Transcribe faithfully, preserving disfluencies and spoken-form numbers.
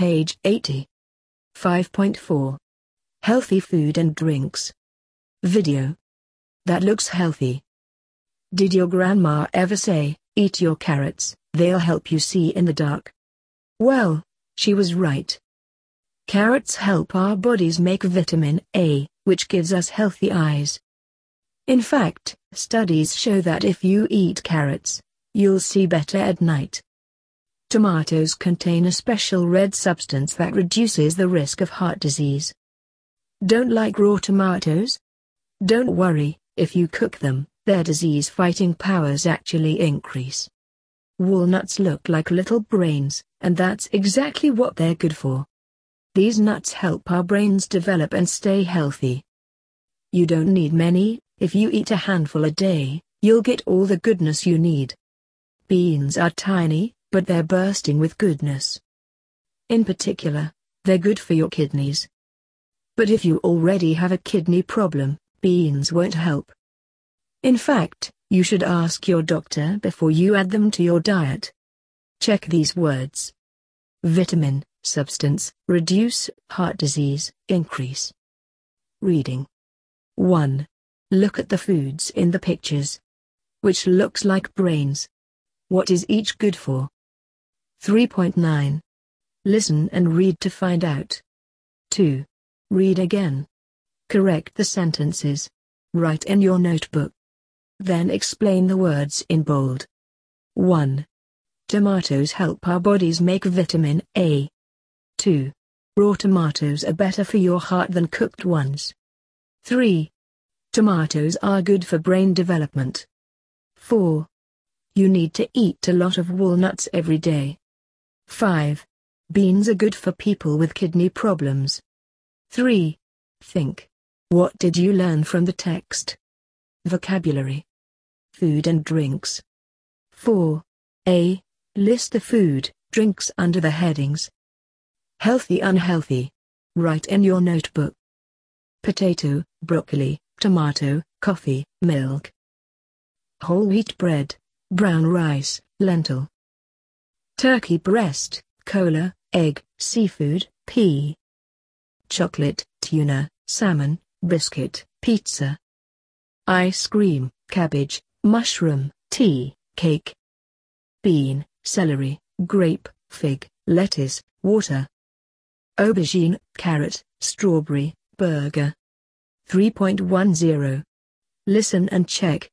Page eighty. five point four. Healthy food and drinks. Video. That looks healthy. Did your grandma ever say, eat your carrots, they'll help you see in the dark? Well, she was right. Carrots help our bodies make vitamin A, which gives us healthy eyes. In fact, studies show that if you eat carrots, you'll see better at night. Tomatoes contain a special red substance that reduces the risk of heart disease. Don't like raw tomatoes? Don't worry, if you cook them, their disease-fighting powers actually increase. Walnuts look like little brains, and that's exactly what they're good for. These nuts help our brains develop and stay healthy. You don't need many. If you eat a handful a day, you'll get all the goodness you need. Beans are tiny, but they're bursting with goodness. In particular, they're good for your kidneys. But if you already have a kidney problem, beans won't help. In fact, you should ask your doctor before you add them to your diet. Check these words. Vitamin, substance, reduce, heart disease, increase. Reading. one. Look at the foods in the pictures. Which looks like brains? What is each good for? three point nine. Listen and read to find out. two. Read again. Correct the sentences. Write in your notebook. Then explain the words in bold. one. Tomatoes help our bodies make vitamin A. two. Raw tomatoes are better for your heart than cooked ones. three. Tomatoes are good for brain development. four. You need to eat a lot of walnuts every day. five. Beans are good for people with kidney problems. three. Think. What did you learn from the text? Vocabulary. Food and drinks. four. A. List the food, drinks under the headings. Healthy, unhealthy. Write in your notebook. Potato, broccoli, tomato, coffee, milk. Whole wheat bread, brown rice, lentil. Turkey breast, cola, egg, seafood, pea. Chocolate, tuna, salmon, biscuit, pizza. Ice cream, cabbage, mushroom, tea, cake. Bean, celery, grape, fig, lettuce, water. Aubergine, carrot, strawberry, burger. three point ten. Listen and check.